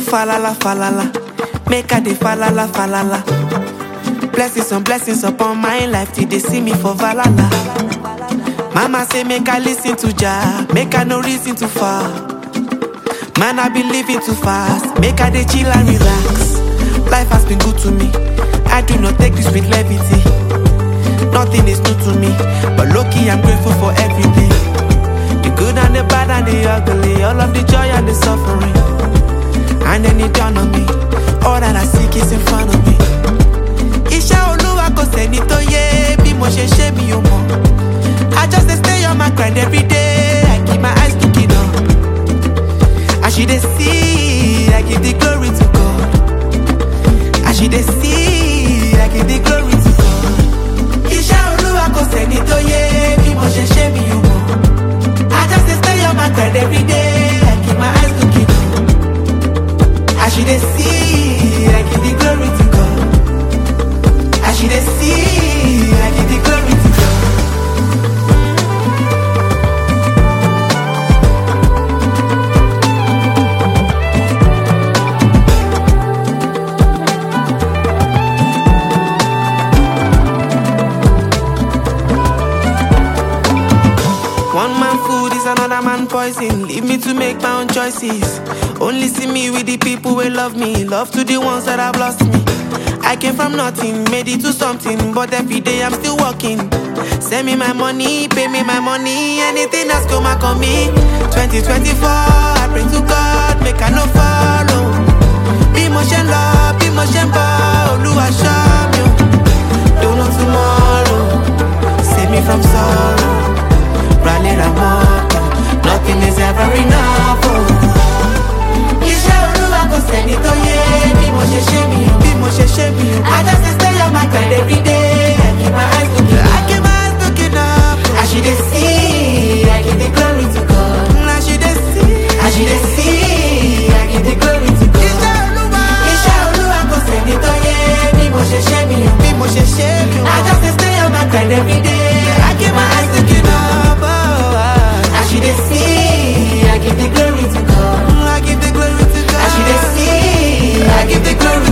falala, falala. Make her dey falala, falala. Blessings on blessings upon my life till they see me for valala. Mama say make I listen to Jah, make I no reason too far. Man, I be living too fast, make I dey chill and relax. Life has been good to me, I do not take this with levity. Nothing is new to me, but low-key I'm grateful for everything. The good and the bad and the ugly, all of the joy and the suffering. And then it dawned on me, all that I seek is in front of me. Iṣẹ́ Olúwa kò sẹ́ni tó yé bí mo ṣe ṣe mi ò mọ̀. I just dey stay on my grind every day, I keep my eyes looking up. As she dey see, I give the glory to God. As she dey see, I give the glory to God. Iṣẹ́ Olúwa kò sẹ́ni tó yé bí mo ṣe ṣe mi ò mọ̀. I just dey stay on my grind every day, I keep my eyes looking up. As she dey see, I give the glory to God. As she dey see, I give the glory to God. One man food is another man poison. Leave me to make my own choices. Only see me with the people who love me. Love to the ones that have lost me. I came from nothing, made it to something. But every day I'm still working. Send me my money, pay me my money. Anything that's come back on me. 2024, I pray to God, make I no follow. Be motion love, be motion ball. Oluwa show me. Don't know tomorrow. Save me from sorrow. Rally Ramoto, nothing is ever enough. Iṣẹ́ Olúwa kò sẹ́ni tó yé bí mo ṣe ṣe mi o, bí mo ṣe ṣe mi o. I just dey stay on my grind every day, I keep my eyes looking up. I keep my eyes looking up. As she dey see, I give the glory to God. As she dey see, as she dey see, I give the glory to God. Iṣẹ́ Olúwa kò sẹ́ni tó yé bí mo ṣe ṣe mi o, bí mo ṣe ṣe mi o. I just dey stay on my grind every day, I keep my eyes looking up. As she dey see, I give the glory to God. I give the glory to God. As she dey see, I give the glory